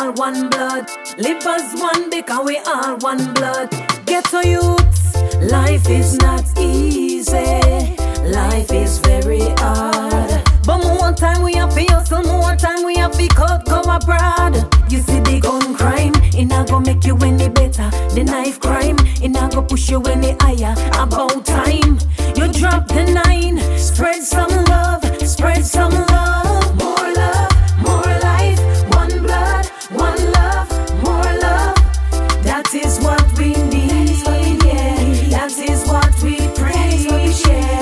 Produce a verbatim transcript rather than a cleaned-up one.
all one blood. Live as one because we all one blood. Ghetto youths, life is not easy. Life is very hard. But more time we have to hustle, more time we have to cut, go abroad. You see the gun crime, it not go make you any better. The knife crime, it not go push you any higher. About time, you drop the nine. Spread some love, spread some love.